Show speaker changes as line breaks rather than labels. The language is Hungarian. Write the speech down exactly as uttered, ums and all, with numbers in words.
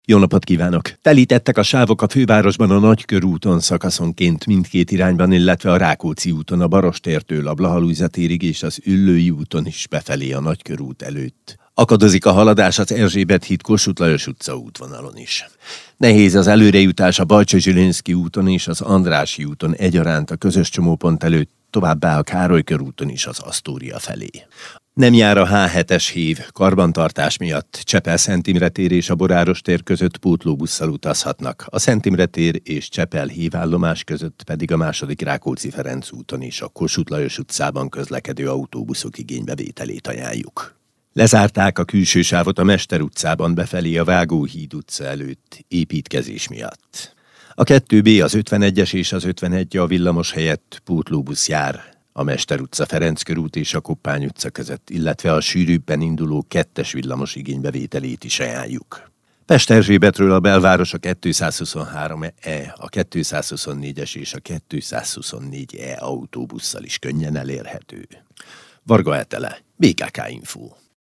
Jó napot kívánok! Telítettek a sávok a fővárosban a Nagykörúton szakaszonként mindkét irányban, illetve a Rákóczi úton a Barostértől a Blaha-Lujza térig és az Üllői úton is befelé a Nagykörút előtt. Akadozik a haladás az Erzsébet híd Kossuth Lajos utca útvonalon is. Nehéz az előrejutás a Bajcsy-Zsilinszky úton és az Andrássy úton egyaránt a közös csomópont előtt, továbbá a Károly körúton is az Asztória felé. Nem jár a há hetes hév, karbantartás miatt Csepel-Szent Imre tér és a Boráros tér között pótlóbusszal utazhatnak, a Szent Imre tér és Csepel hévállomás között pedig a második Rákóczi-Ferenc úton és a Kossuth Lajos utcában közlekedő autóbuszok igénybevételét ajánljuk. Lezárták a külső sávot a Mester utcában befelé a Vágóhíd utca előtt építkezés miatt. A kettő bé, az ötvenegyes és az ötvenegy a villamos helyett pótlóbusz jár a Mester utca, Ferenc körút és a Koppány utca között, illetve a sűrűbben induló kettes villamos igénybevételét is ajánljuk. Pest-Erzsébetről a belváros a kétszázhuszonhárom e, a kétszázhuszonnégyes és a kétszázhuszonnégy e autóbusszal is könnyen elérhető. Varga Etele, bé ká ká Info.